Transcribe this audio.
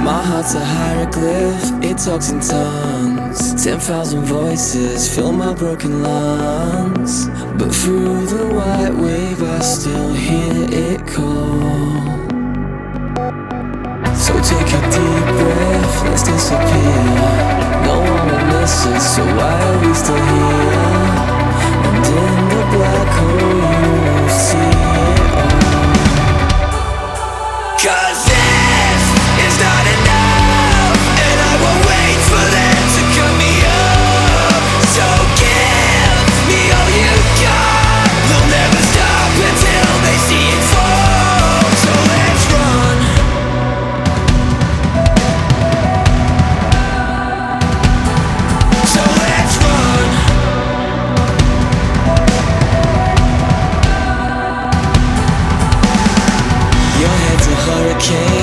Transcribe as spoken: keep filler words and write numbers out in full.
My heart's a hieroglyph, it talks in tongues. Ten thousand voices fill my broken lungs, but through the white wave I still hear it call. So take a deep breath, let's disappear. No one will miss us, so why are we still here? And in the black hole you won't see it all. 'Cause this is not enough, and I won't wait for them to cut me up. So give me all you got. They'll never stop until they see it fall. So let's run. So let's run. Your head's a hurricane,